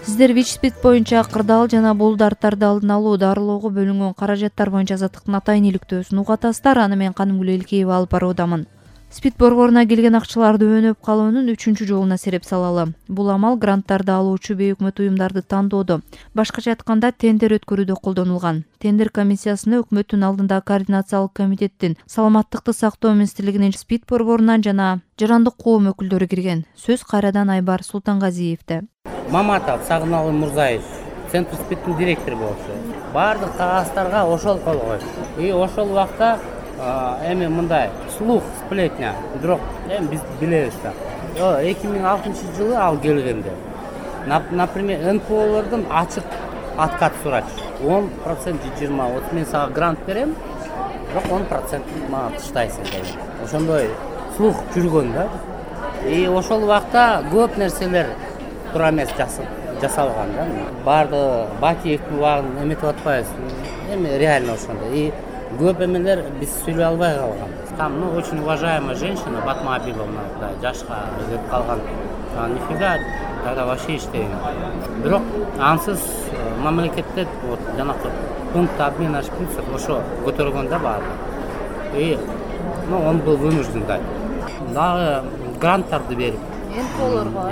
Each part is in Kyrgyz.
Сиздер ВИЧ-СПИД боюнча кырдаал жана булдартарды алдын алуу, дарылоого бөлүнгөн каражаттар боюнча азаттыктын атайын иликтөөсүн угатасыздар. Аны мен Каным Гүлелкеева алып баруудамын. СПИД борборуна келген акчаларды өнөп калуунун 3-чү жолуна сереп салалы. Бул амал гранттарды алуучу бейөкмөт уюмдарды тандоодо, башкача айтканда тендер өткөрүүдө колдонулган. Тендер комиссиясына өкмөттүн алдындагы координациялык комитеттин, саламаттыкты сактоо министрлигинин, СПИД борборунан жана жарандык коом өкүлдөрү кирген. Сөз кайрадан Айбар Султангазиевде. Маматов Сагыналы Мурзаевич, Центр СПИДтин директору болчу. Бардык кагаздарга ошол кол койду. И ошол убакта эми мындай слух, сплетня, бирок биз билебиз да. 2006-жылы ал келгенде, например, НПОлордун ачык откат сурачу. 10%, 20-30 мен сага грант берем, бирок 10% мага таштайсың деген. Ошондой слух жүргөн да. И ошол убакта көп нерселер туура эмес жасалган да. Барды Бакиевдин убагын эметип атпайбыз. Эми реально ошондой. И көп эмелер биз сүйлөй албай калган. Там, очень уважаемая женщина Батма Абиловна, да, жашка келип калган. Нифига тогда вообще иштеген. Бирок ансыз мамлекетте вот жанакы пункт обмена шприцев ошо көтөргөн да баары. И он был вынужден дать. Дагы гранттарды берип. НПОлорго.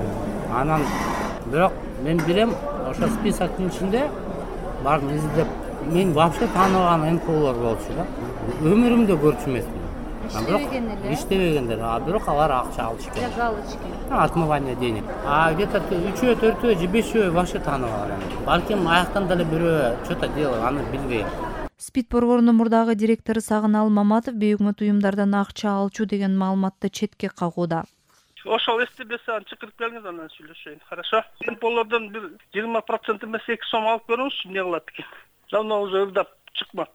Анан бирок мен билем, ошо списоктун ичинде барын издеп, мен вообще тааныбаган НПОлор болчу да. Өмүрүмдө көрчү эмесмин. Иштебегендер, бирок алар акча алчу экен. Отмывание денег. Где-то 3-4 же 5 вообще тааныбаган. Балким аяктан деле бирөө что-то делал, аны билбейм. СПИД борборунун мурдагы директору Сагыналы Маматов бейөкмөт уюмдардан акча алчу деген маалыматты четке кагууда. Ошол эстебесе чыкырып келиңиз, анан сүйлөшөйүн. Хорошо. НПОлордон бир 20% эмес 2 сом алып көрүңүз, эмне кылат экен. Давно уже ырдап чыкмак.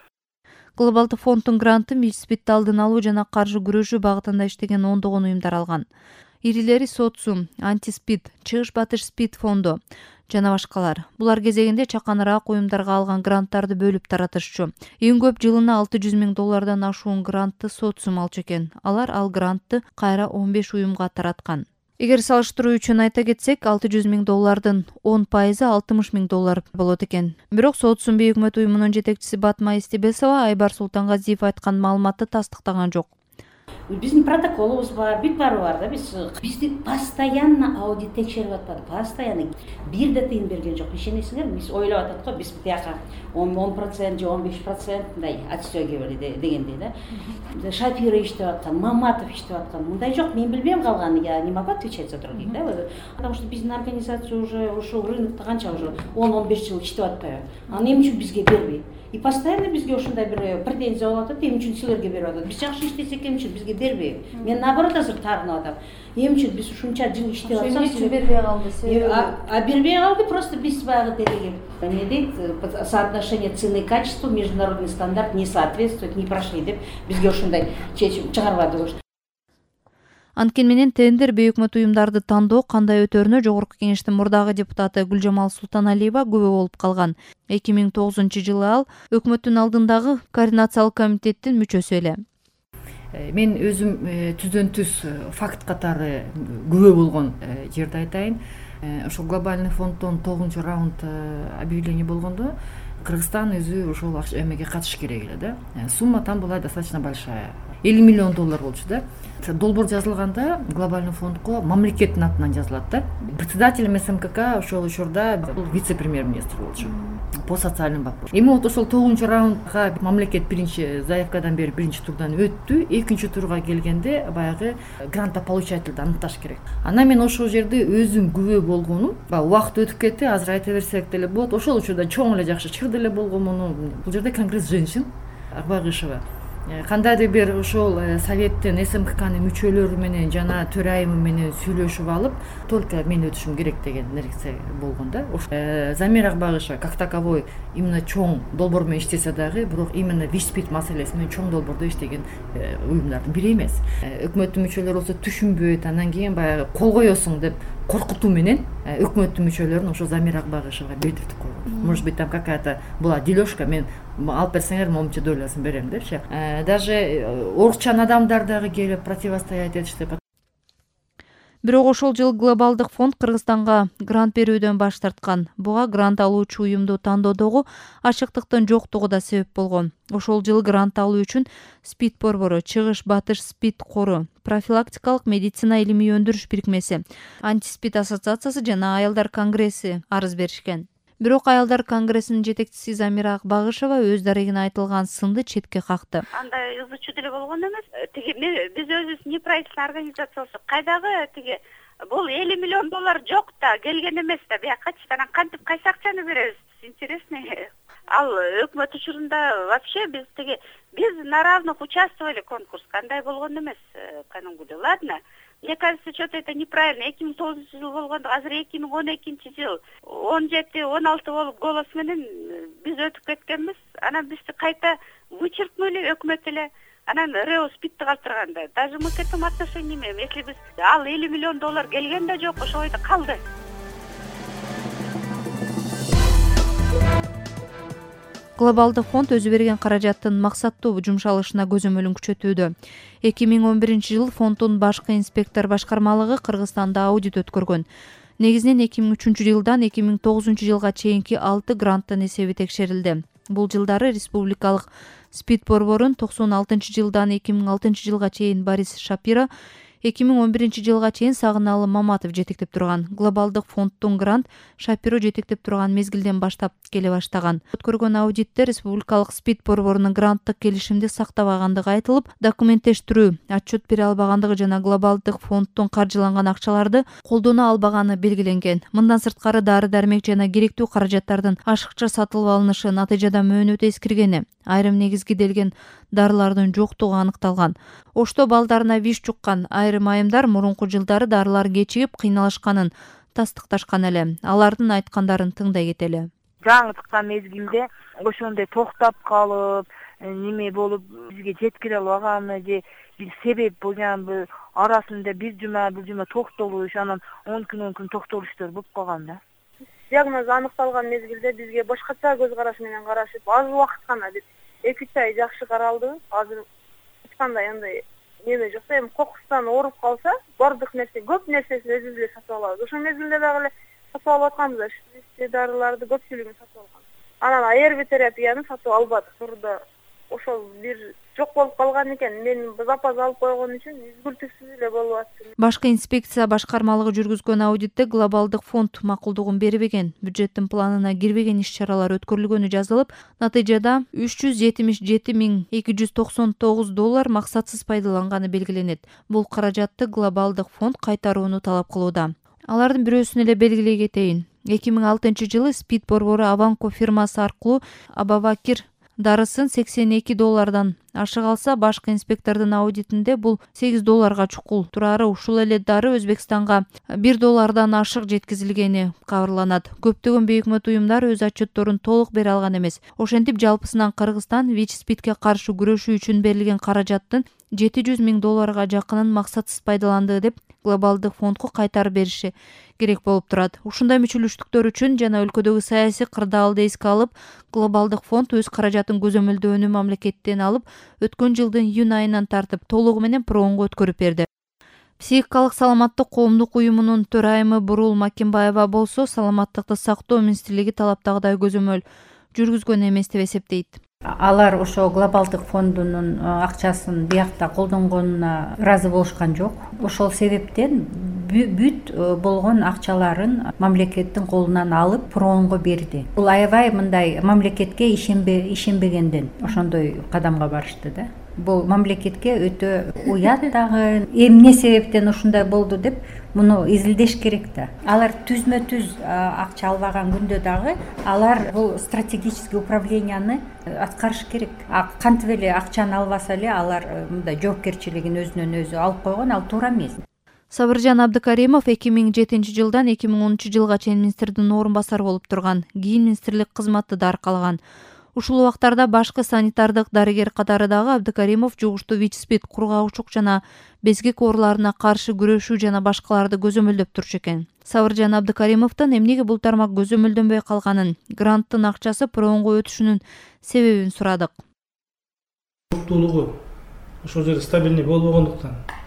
Глобалдык фонддун грантын ВИЧ-СПИДти алдын алуу жана каршы күрөшүү багытында иштеген 10 уюмдар алган. Ирилери Соцум, Антиспид, Чыгыш Батыш СПИД фонду жана башкалар. Булар кезегинде чаканыраак уюмдарга алган гранттарды бөлүп таратышчу. Эң көп жылына $600 000 ашуун грантты Соцум алчу экен. Алар ал грантты кайра 15 уюмга тараткан. Эгер салыштыруу үчүн айта кетсек, $600 000 10% $60 000 болот экен. Бирок Соцум бейөкмөт уюмунун жетекчиси Батма Истебесова Айбар Султангазиев айткан маалыматты тастыктаган жок. Биздин протоколубуз бар, бүт баары бар да. Бизди постоянно аудит текшерип атпады. Постоянно бир да тыйын берген жок. Ишенесиңерби? Биз ойлоп атат го, биз бутяка 10% же 15% мындай отстёгивали дегендей да. Шапира иштеп аткан, Маматов иштеп аткан. Мындай жок, мен билбейм калганын. Я не могу отвечать за других, да. Потому что биздин организация уже ушул рынокто канча уже 10-15 жыл иштеп атпайбы. Аны эмне үчүн бизге бербей? И постоянно бизге ушундай бир претензия болуп атат, эмне үчүн силерге берип атат? Биз жакшы иштесек эмне үчүн бизге бербейби? Мен наоборот азыр таарынып атам. Эмне үчүн биз ушунча жыл иштеп атсак, эмне үчүн бербей калды? Бербей калды, просто биз баягы делеги. Не дейт, соотношение цены и качества, международный стандарт не соответствует, не прошли деп бизге ушундай чечим чыгарбады. Анткени менен тендер бейөкмөт уюмдарды тандоо кандай өтөрүнө жогорку кеңештин мурдагы депутаты Гүлжамал Султаналиева күбө болуп калган. 2009-жылы ал өкмөттүн алдындагы координациялык комитеттин мүчөсү эле. Мен өзүм түздөн түз факт катары күбө болгон жерди айтайын. Ошол глобальный фонддон 9-раунд объявление болгондо Кыргызстан өзү ошол эмеге катыш керек эле да. Сумма там была достаточно большая. $50 миллион болчу да. Долбоор жазылганда глобальный фондко мамлекеттин атынан жазылат да. Председателем СМКК ошол учурда вице-премьер-министр болчу по социальным вопросам. Эми вот ошол 9-раундга мамлекет биринчи заявкадан бери биринчи турдан өттү. Экинчи турга келгенде баягы грантополучательди аныкташ керек. Анан мен ошол жерде өзүм күбө болгонум. Убакыт өтүп кетти, азыр айта берсек деле болот. Ошол учурда чоң эле жакшы чыр деле болгонмун. Бул жерде Конгресс женщин Акбагышева кандайдыр бир ошол советтин СМККнын мүчөлөрү менен жана төрайымы менен сүйлөшүп алып, только мен өтүшүм керек деген нерсе болгон да. Замира Акбагышева как таковой именно чоң долбоор менен иштесе дагы, бирок именно ВИЧ-СПИД маселеси менен чоң долбоордо иштеген уюмдардын бири эмес. Өкмөттүн мүчөлөрү болсо түшүнбөйт, анан кийин баягы кол коесуң деп коркутуу менен өкмөттүн мүчөлөрүн ошо Замира Акбагышевага билдиртип койгон. Может быть, там какая-то была дележка, мен алып берсеңер момча доласын берем депчи. Даже орукчан адамдар дагы келип противостоять этишти. Бирок ошол жылы глобалдык фонд Кыргызстанга грант берүүдөн баш тарткан. Буга грант алуучу уюмду тандоодогу ачыктыктын жоктугу да себеп болгон. Ошол жылы грант алуу үчүн СПИД борбору, Чыгыш Батыш СПИД кору, профилактикалык медицина илимий өндүрүш бирикмеси, Антиспид ассоциациясы жана Аялдар конгресси арыз беришкен. Бирок Аялдар конгрессинин жетекчиси Замира Акбагышева өз дарегине айтылган сынды четке какты. Андай ызы чуу деле болгон эмес. Биз өзүбүз неправительственный организация болсок, кайдагы бул 50 миллион доллар жок да, келген эмес да. Биякачы анан кантип кайсы акчаны беребиз? Интересный. Ал өкмөт учурунда вообще биз на равных участвовали конкурс. Кандай болгон эмес канунгу. Ладно. Мне кажется, что-то это неправильно. 2009 жыл болгондо, азыр 2012 жыл. 17-16 болуп голос менен биз өтүп кеткенбиз. Анан бизди кайта вычеркнули өкмөт эле. Анан РЭО СПИДти калтырганда. Даже мы к этому отношения имеем. Если биз ал 50 миллион доллар келген да жок, ошо бойдо калды. Глобалдык фонд өзү берген каражаттын максаттуу жумшалышына көзөмөлүн күчөтүүдө. 2011 жылы фонддун башкы инспектор башкармалыгы Кыргызстанда аудит өткөргөн. Негизинен 2003 жылдан 2009 жылга чейинки 6 гранттын эсеби текшерилди. Бул жылдары республикалык СПИД борборун 96 жылдан 2006 жылга чейин Борис Шапира, 2011 жылга чейин Сагыналы Маматов жетектеп турган. Глобалдык фонддун грант Шапиро жетектеп турган мезгилден баштап келе баштаган. Өткөргөн аудитте республикалык СПИД борборунун гранттык келишимди сактабагандыгы айтылып, документтештирүү, отчет бере албагандыгы жана глобалдык фонддун каржыланган акчаларды колдоно албаганы белгиленген. Мындан сырткары дары-дармек жана керектүү каражаттардын ашыкча сатылып алынышы, натыйжада мөөнөт эскиргени, айрым негизгиделген дарылардын жоктугу аныкталган. Ошто балдарына виш жуккан айрым айымдар мурунку жылдары дарылар кечигип кыйналышканын тастыкташкан эле. Алардын айткандарын тыңдай кетели. Жаңы чыккан мезгилде ошондой токтоп калып, неме болуп бизге жеткире албаганы же бир себеп болгонбу арасында бир жума токтолуш, анан 10 күн токтолуштар болуп калган да. Диагноз аныкталган мезгилде бизге башкача көз караш менен карашып, аз убакыт гана деп 2 ай жакшы каралды. Азыр эч кандай андай неме жок. Эми кокустан ооруп калса, бардык нерсе, көп нерсесин өзүбүз эле сатып алабыз. Ошол мезгилде дагы эле сатып алып атканбыз, дарыларды көпчүлүгүн сатып алган. Анан АРВ терапияны сатып албадык. Турда ошол бир жок болуп калган экен. Мен запас алып койгон үчүн üzgültүксүз эле болуп аттым. Башкы инспекция башкармалыгы жүргүзгөн аудитте глобалдык фонд макулдугун бербеген, бюджеттин планына кирбеген иш-чаралар өткөрүлгөнү жазылып, натыйжада 377.299 доллар максатсыз пайдаланганы белгиленет. Бул каражатты глобалдык фонд кайтарууну талап кылууда. Алардын бирөөсүн эле белгилей кетейин. 2006 жылы СПИД борбору Аванко фирмасы аркылуу Абавакир дарысын 82 доллардан ашык алса, башкы инспектордун аудитинде бул 8 долларга чукул турары. Ушул эле дары Өзбекстанга 1 доллардан ашык жеткизилгени кабарланат. Көптөгөн бейөкмөт уюмдар өз отчетторун толук бере алган эмес. Ошентип жалпысынан Кыргызстан ВИЧ-СПИДке каршы күрөшүү үчүн берилген каражаттын 700 миң долларга жакынын максатсыз пайдаланды деп глобалдык фондко кайтарып бериши керек болуп турат. Ушундай мүчөлүштүктөр үчүн жана өлкөдөгү саясий кырдаалды эске алып, глобалдык фонд өз каражатын көзөмөлдөөнү мамлекеттен алып, өткөн жылдын июнь айынан тартып толугу менен проонго өткөрүп берди. Психикалык саламаттык коомдук уюмунун төрайымы Бурул Макимбаева болсо, саламаттыкты сактоо министрлиги талаптагыдай көзөмөл жүргүзгөн эмес деп эсептейт. Алар ошо глобалдык фондунун акчасын биякта колдонгонуна ыраазы болушкан жок. Ошол себептен бүт болгон акчаларын мамлекеттин колунан алып проонго берди. Бул аябай мындай мамлекетке ишенбегенден ошондой кадамга барышты да. Бул мамлекетке өтө уят дагы. Эмне себептен ушундай болду деп муну изилдеш керек да. Алар түзмө-түз акча албаган күндө дагы алар бул стратегический управленияны аткарыш керек. Кантип эле акчаны албаса эле алар мындай жоопкерчилигин өзүнөн өзү алып койгон, ал туура эмес. Сабыржан Абдыкаримов 2007 жылдан 2010 жылга чейин министрдин орун басары болуп турган. Кийин министрлик кызматты да аркалаган. Ушул убактарда башкы санитардык дарыгер катары дагы Абдыкаримов жугуштуу ВИЧ-СПИД, кургагучук жана безгек ооруларына каршы күрөшүү жана башкаларды көзөмөлдөп турчу экен. Сабыржан Абдыкаримовдон эмнеге бул тармак көзөмөлдөнбөй калганын, гранттын акчасы проонго өтүшүнүн себебин сурадык. Токтуулугу ошол жерде стабильный болбогондуктан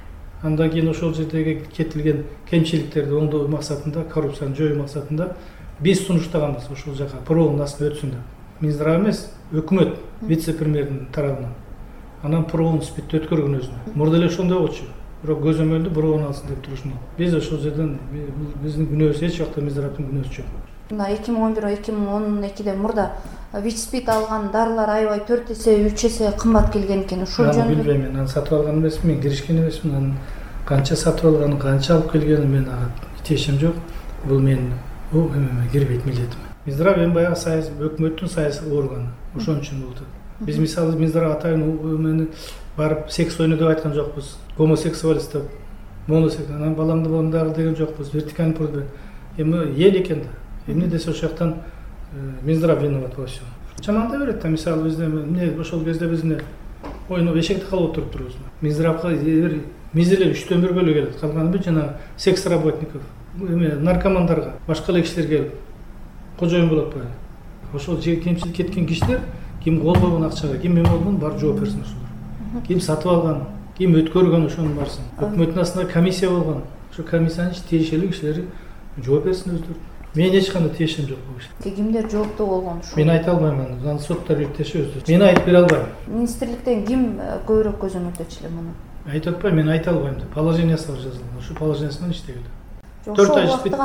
Андан кийин ошол жердеги кетилген кемчиликтерди оңдоо максатында, коррупцияны жоюу максатында биз сунуштаганбыз ошол жака проонун астына өтсүн деп. Минздрав эмес, өкмөт вице-премьердин тарабынан. Анан проон спидти өткөргөн өзүнө. Мурда эле ошондой болчу. Бирок көзөмөлдү проон алсын деп турушмун. Биз ошол жерден биздин күнөөбүз эч жакта Минздравдын күнөөсү жок. Мына 2011-2012-де мурда ВИЧ-СПИД алган дарылар аябай 4 эсе 3 эсе кымбат келген экен. Ушул жөнүндө билбейм, мен аны сатып алган эмесмин, мен киришкен эмесмин. Анын канча сатып алганын, канча алып келгенин мен ага тиешем жок. Бул менин кирбейт милдетим. Минздрав эми баягы саясий өкмөттүн саясий органы. Ошон үчүн болот. Биз мисалы Минздрав атайын барып секс ойну деп айткан жокпуз. Гомосексуалист деп, моносекс, анан баламды бондагы деген жокпуз. Вертикальный подбор. Эми эл экен да. Эмне десе ошол жактан Минздрав виноват во всем. Чаманда берет да, мисалы бизде эмне ошол кезде биз ойну эшекте калып отуруп турбуз. Минздравга мизерлер 3/4 эле келет. Калганы жанагы секс работников, наркомандарга, башка эле кишилер келип кожоюн болуп атпайбы. Ошол кемчилик кеткен кишилер ким кол койгон акчага, ким эме болгон бар жооп берсин ошолор. Ким сатып алган, ким өткөргөн ошонун барсын. Өкмөттүн астында комиссия болгон. Ошо комиссиянын тиешелүү кишилери жооп берсин өздөрү. Мен эч кандай тиешем жок бул иште. Кимдер жооптуу болгон ушул? Мен айта албайм аны. Аны соттор иртеше өздөрү. Мен айтып бере албайм. Министрликтен ким көбүрөөк көзөмөлдөчү эле муну? Айтып атпайм, мен айта албайм деп. Положениясы бар жазылган. Ошол положениясынан иштегиле. 4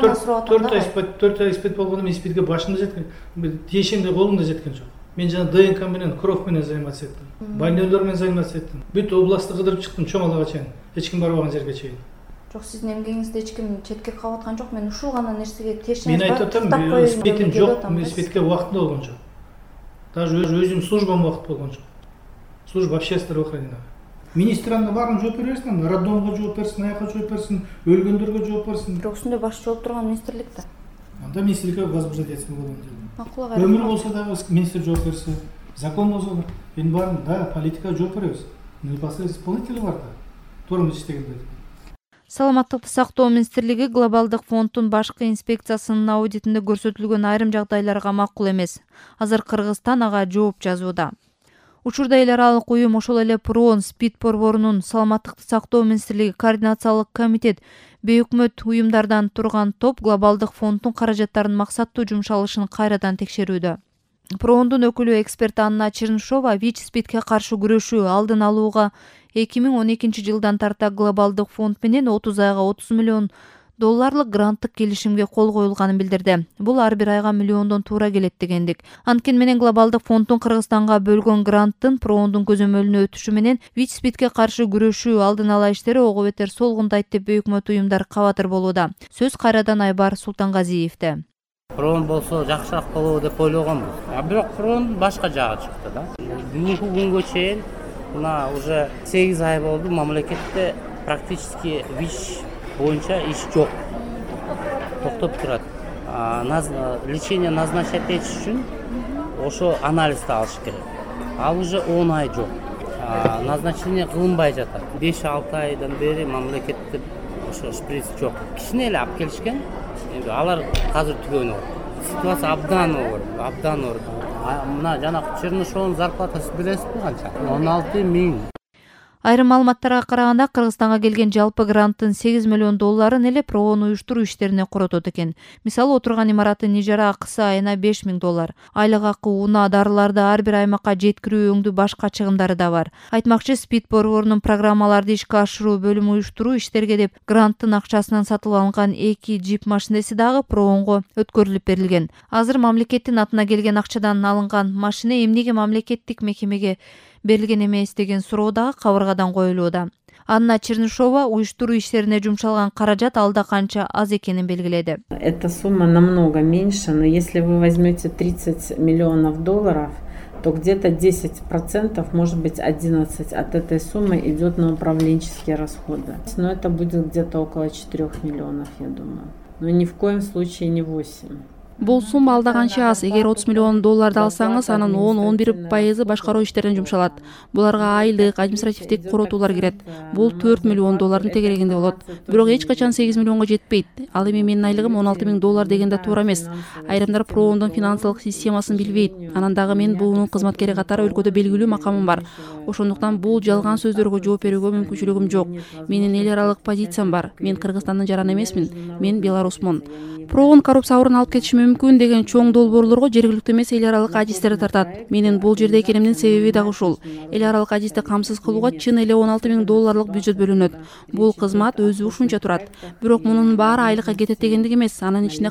ай испит болгондо испитке башымда жеткен, тиешемде колумда жеткен жок. Мен жана ДНК менен, кровь менен заниматься эттим. Больнойлор менен заниматься эттим. Бүт областты кыдырып чыктым Чоңалага чейин. Эч ким барбаган жерге чейин. Жок, сиздин эмгегиңизди эч ким четке кагып аткан жок. Мен ушул гана нерсеге тиешем. Мен айтып атам, испитим жок, испитке убактында болгон жок. Даже өзүм службам убакыт болгон жок. Служба общественного здравоохранения. Министр анда баарын жооп бере берсин, роддомго жооп берсин, аяка жооп берсин, өлгөндөргө жооп берсин. Бирок ушундай баш жооп турган министрлик да. Анда министрликке возбуждать этсин болот. Макул Өмүр болсо дагы министр жооп берсе, закон болсо да, эми баарын да политикага жооп беребиз. Непосредственно исполнители бар да. Туура иштегенде. Саламаттыкты сактоо министрлиги глобалдык фонддун башкы инспекциясынын аудитинде көрсөтүлгөн айрым жагдайларга макул эмес. Азыр Кыргызстан ага жооп жазууда. Учурда эл аралык уюм, ошол эле проон СПИД борборунун Саламаттыкты сактоо министрлиги координациялык комитет, бейөкмөт уюмдардан турган топ глобалдык фонддун каражаттарынын максаттуу жумшалышын кайрадан текшерүүдө. Проондун өкүлү эксперт Анна Чернышова ВИЧ-СПИДке каршы күрөшүү алдын алууга 2012 жылдан тарта глобалдык фонд менен 30 айга $30 миллион гранттык келишимге кол коюлганын билдирди. Бул ар бир айга миллиондон туура келет дегендик. Анткени менен глобалдык фонддун Кыргызстанга бөлгөн гранттын проондун көзөмөлүнө өтүшү менен ВИЧ-СПИДке каршы күрөшүү алдын ала иштери ого бетер солгундайт деп бейөкмөт уюмдар кабатыр болууда. Сөз кайрадан Айбар Султангазиевде. Проон болсо жакшыраак болобу деп ойлогонбуз. Бирок проон башка жагы чыкты да. Бүгүнкү күнгө чейин мына уже 8 ай болду, мамлекетте практически ВИЧ боюнча иш жок. Токтоп турат. Лечение назначать этиш үчүн ошо анализди алыш керек. Ал уже 10 ай жок. Назначение кылынбай жатат. 5-6 айдан бери мамлекетте ошо шприц жок. Кичине эле алып келишкен. Эми алар азыр түгөнүп атат. Ситуация абдан оор. Мына жана Чернышовдун зарплатасы билесизби канча? 16 000. Айрым маалыматтарга караганда Кыргызстанга келген жалпы гранттын $8 миллион эле проон уюштуруу иштерине коротот экен. Мисалы, отурган имараттын ижара акысы айына $5 000. Айлык акы, унаа, дарыларды ар бир аймакка жеткирүү өңдүү башка чыгымдары да бар. Айтмакчы, СПИД борборунун программаларды ишке ашыруу бөлүмү уюштуруу иштерге деп гранттын акчасынан сатылып алынган 2 джип машинеси дагы проонго өткөрүлүп берилген. Азыр мамлекеттин атына келген акчадан алынган машина эмнеге мамлекеттик мекемеге берилген эмес деген суроо дагы кабыргадан коюлууда. Анна Чернышова уюштуруу иштерине жумшалган каражат алда канча аз экенин белгиледи. Эта сумма намного меньше, но если вы возьмете $30 миллионов, то где-то 10%, может быть 11% от этой суммы идет на управленческие расходы. Но это будет где-то около 4 миллионов, я думаю. Но ни в коем случае не 8. Бул сумма алда канча аз. Эгер 30 миллион долларды алсаңыз, анын 10-11% башкаруу иштерине жумшалат. Буларга айлык, административдик коротуулар кирет. Бул 4 миллион доллардын тегерегинде болот. Бирок эч качан 8 миллионго жетпейт. Ал эми менин айлыгым 16 000 доллар дегенде туура эмес. Айрымдар ПРООндун финансылык системасын билбейт. Анан дагы мен буунун кызматкери катары өлкөдө белгилүү макамым бар. Ошондуктан бул жалган сөздөргө жооп берүүгө мүмкүнчүлүгүм жок. Менин эл аралык позициям бар. Мен Кыргызстандын жараны эмесмин. Мен Беларусмун. ПРООн коррупция абырын алып кетиши мүмкүн деген чоң долбоорлорго жергиликтүү эмес эл аралык ажистер тартат. Менин бул жерде экенимдин себеби дагы ушул. Эл аралык ажисти камсыз кылууга чын эле 16 000 долларлык бюджет бөлүнөт. Бул кызмат өзү ушунча турат. Бирок мунун баары айлыкка кетет дегендик эмес. Анын ичинде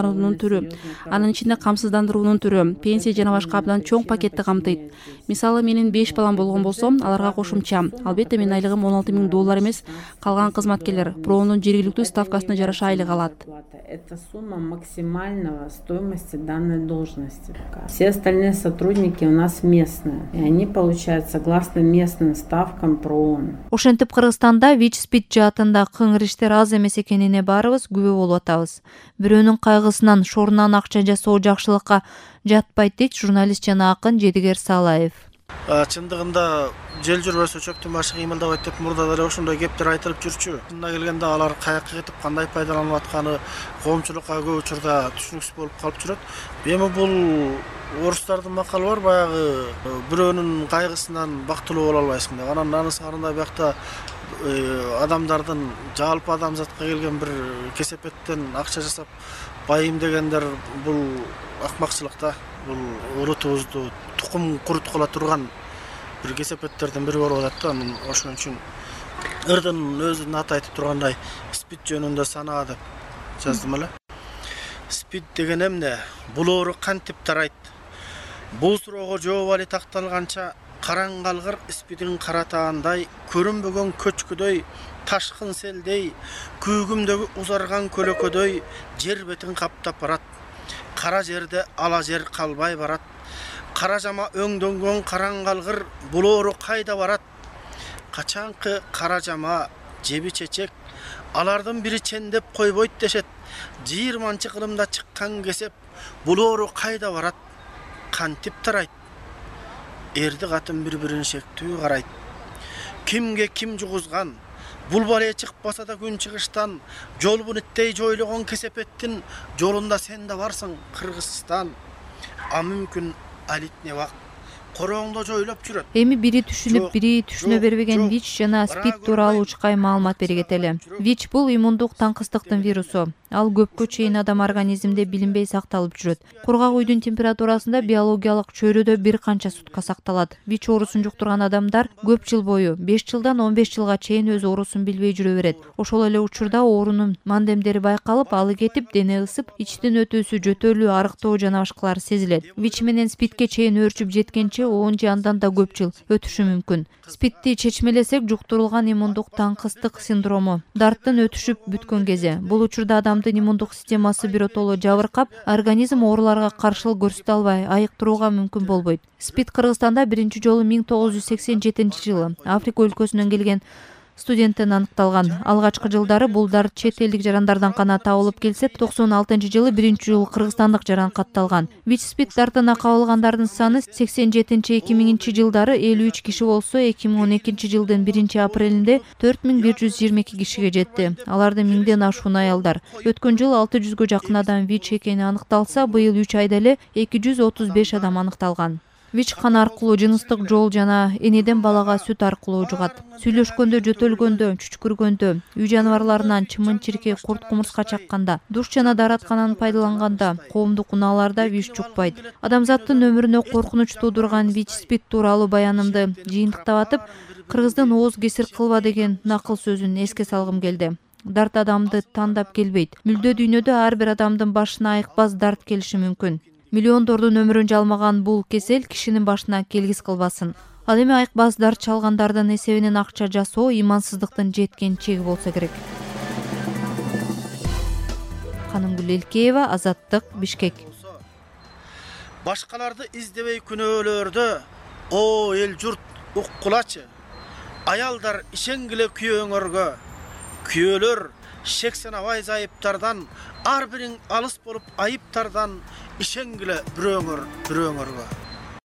камсыздандыруунун түрү, пенсия жана башка абдан чоң пакетти камтыйт. Мисалы, менин 5 балам болгон болсо, аларга кошумча. Албетте менин айлыгым 16 000 доллар эмес, калган кызматкерлер ПРООнун жергиликтүү ставкасына жараша айлык алат. Это сумма максимального стоимости данной должности. Все остальные сотрудники у нас местные, и они получают согласно местным ставкам ПРООн. Ошентип Кыргызстанда ВИЧ-СПИД жаатында кыңыр иштер аз эмес экенине баарыбыз күбө болуп атабыз. Бирөөнүн кайгысынан, шорунан акча жасоо жакшылыкка жатпайт дейт журналист жана акын Жедигер Салаев. Чындыгында жел жүрбөсө чөптүн башы кыймылдабайт деп мурда деле ошондой кептер айтылып жүрчү. Мына келгенде алар каяка кетип кандай пайдаланып атканы коомчулукка көп учурда түшүнүксүз болуп калып жүрөт. Эми бул орустардын макалы бар, баягы бирөөнүн кайгысынан бактылуу боло албайсың деп. Анан анысы арында биякта адамдардын жалпы адамзатка келген бир кесепеттен акча жасап байым дегендер бул акмакчылык да. Бул урутубузду тукум куруткула турган бир кесепеттердин бири болуп атат да. Ошон үчүн ырдын өзүнүн аты айтып тургандай СПИД жөнүндө санаа деп жаздым эле. СПИД деген эмне? Бул оору кантип тарайт? Бул суроого жооп али такталганча караң калгыр СПИДин каратаандай, көрүнбөгөн көчкүдөй, ташкын селдей, күүгүмдөгү узарган көлөкөдөй жер бетин каптап барат. Кара жерде ала жер калбай барат. Кара жама өңдөнгөн караң калгыр, бул оору кайда барат? Качанкы кара жама, жеби чечек, алардын бири чендеп койбойт дешет. 20 кылымда чыккан кесеп, бул оору кайда барат? Кантип тарайт? Эрди катын бири-бирин шектүү карайт. Кимге ким жугузган? Бул бале чыкпаса да күн чыгыштан, жол буниттей жойлогон кесепеттин жолунда сен да барсың, Кыргызстан. А мүмкүн алитне вак корооңдо жойлоп жүрөт. Эми бири түшүнүп, бири түшүнө бербеген ВИЧ жана СПИД тууралуу чыкай маалымат бергет эле. ВИЧ бул иммундук таңкыстыктын вирусу. Ал көпкө чейин адам организминде билинбей сакталып жүрөт. Кургак үйдүн температурасында биологиялык чөйрөдө бир канча сутка сакталат. ВИЧ оорусун жуктурган адамдар көп жыл бою, 5 жылдан 15 жылга чейин өз оорусун билбей жүрө берет. Ошол эле учурда оорунун мандемдери байкалып, алы кетип, дене ысып, ичтин өтүүсү, жөтөлүү, арыктоо жана башкалары сезилет. ВИЧ менен СПИДке чейин өөрчүп жеткенче 10 же андан да көп жыл өтүшү мүмкүн. СПИДти чечмелесек, жуктурулган иммундук таңкыстык синдрому дарттын өтүшүп бүткөн кези. Бул учурда адамдын иммундук системасы биротоло жабыркап, организм ооруларга каршылык көрсөтө албай, айыктырууга мүмкүн болбойт. СПИД Кыргызстанда биринчи жолу 1987-жылы Африка өлкөсүнөн келген студенттен аныкталган. Алгачкы жылдары бул дарт чет элдик жарандардан гана табылып келсе, 96-жылы биринчи жолу кыргызстандык жаран катталган. ВИЧ-СПИД дартына кабылгандардын саны 87-2000 жылдары 53 киши болсо, 2012 жылдын 1-апрелинде 4122 кишиге жетти. Алардын 1000ден ашуун аялдар. Өткөн жыл 600гө жакын адам ВИЧ экени аныкталса, быйыл 3 айда эле 235 адам аныкталган. ВИЧ кан аркылуу, жыныстык жол жана энеден балага сүт аркылуу жугат. Сүйлөшкөндө, жөтөлгөндө, чүчкүргөндө, үй жаныбарларынан чымын-чиркей, курт-кумурска чакканда, душ жана даараткананы пайдаланганда, коомдук унааларда ВИЧ жукпайт. Адамзаттын өмүрүнө коркунуч туудурган ВИЧ-СПИД тууралуу баянымды жыйынтыктап атып, Кыргыздын ооз кесир кылба деген накыл сөзүн эске салгым келди. Дарт адамды тандап келбейт. Мүлдө дүйнөдө ар бир адамдын башына айыкпас дарт келиши мүмкүн. Миллиондордун өмүрүн жалмаган бул кесел кишинин башына келгис кылбасын. Ал эми айыкпас дарт чалгандардын эсебинен акча жасоо ыймансыздыктын жеткен чеги болсо керек. Канымгүл Элкеева, Азаттык, Бишкек. Башкаларды издебей күнөөлөрдө, о эл журт уккулачы. Аялдар ишенгиле күйөөңөргө, күйөөлөр 80 ayıptardan, ар бириң алыс болып айыптардан, ишенгиле бүрөңөр.